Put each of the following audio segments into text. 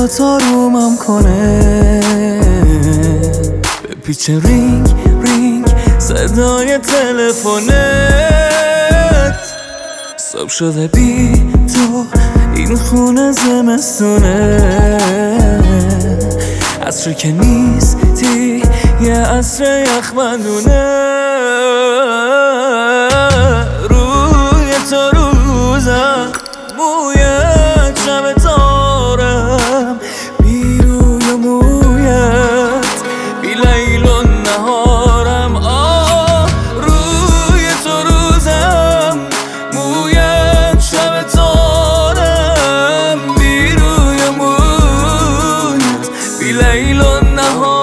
موهات آرومم کنه، بپیچ رینگ رینگ صدای تلفنت. صبح شده بی تو این خونه زمستونه، عصر که نیستی یه عصر یخبندونه. روی تو روزم مویت شب تارم، بی روی مویت بی لیل و نهارم. روی تو روزم مویت شب تارم، بی روی مویت بی لیل و نهارم.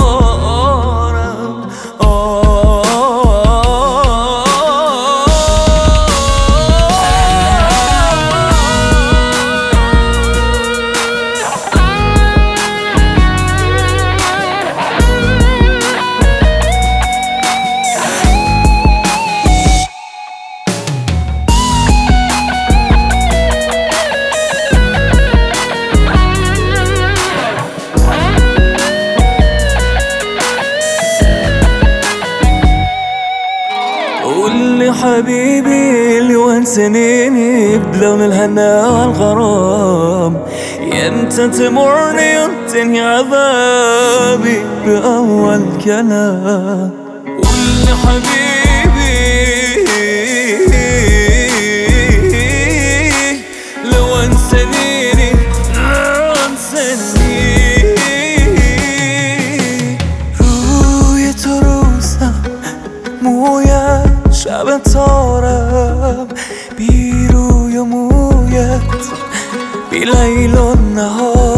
قول لي حبيبي اللي وانسنيني بلون الهنا والغرام، يمتى تمرني وتنهي عذابي بأول كلام. قول لي حبيبي لو انسنيني روی تو روزم مویت شب تارم، بی روی مویت بی لیل و نهار.